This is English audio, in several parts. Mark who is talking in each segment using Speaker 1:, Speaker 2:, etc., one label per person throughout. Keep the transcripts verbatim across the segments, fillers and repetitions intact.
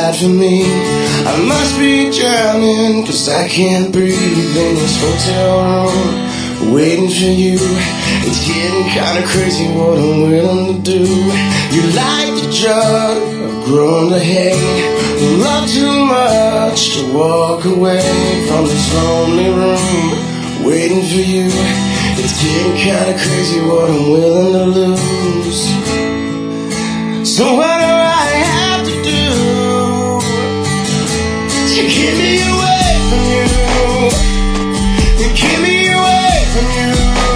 Speaker 1: died for me. I must be drowning, cause I can't breathe in this hotel room, waiting for you. It's getting kinda crazy what I'm willing to do. You like the drug, I've grown to hate. Love too much to walk away from this lonely room, waiting for you. It's getting kinda crazy what I'm willing to lose. So what do I have to do to get me away from you? To get me away from you?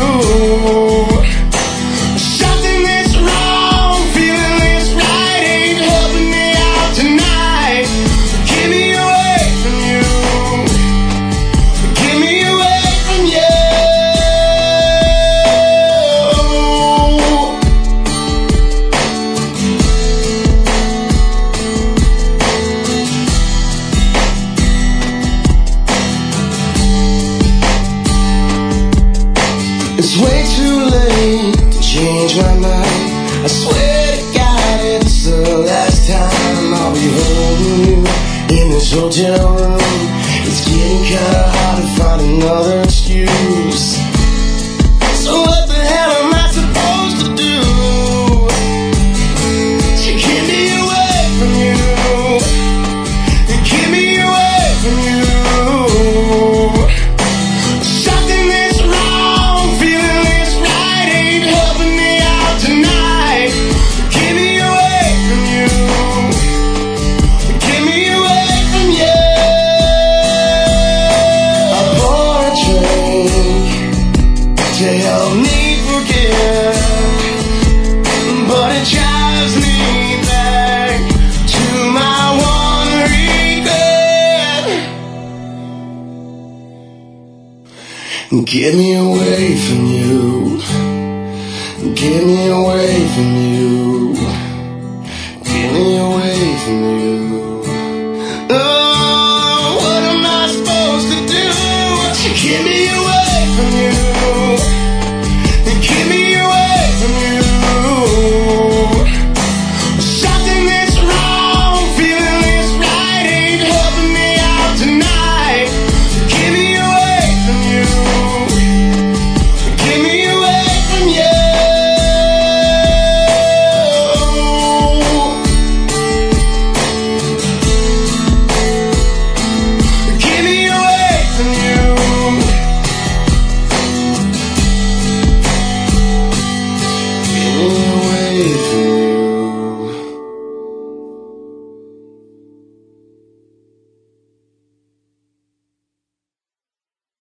Speaker 1: Something that's wrong, feeling that's right ain't helping me out tonight. Get me away from you. Get me away from you. It's way too late to change my mind. I swear to God it's the last time I'll be holding you in this hotel room. It's getting kinda hard to find another excuse. So what the hell am I supposed to do to get me away from you? To get me away from you? Something that's wrong, feeling that's right ain't helping me out tonight. Get me away from you. Get me away from you. I pour a drink to help me forget, but it drives me back to my one regret. Get me away from you. Get me away from you. Get me away from you. Oh, what am I supposed to do to get me away from you?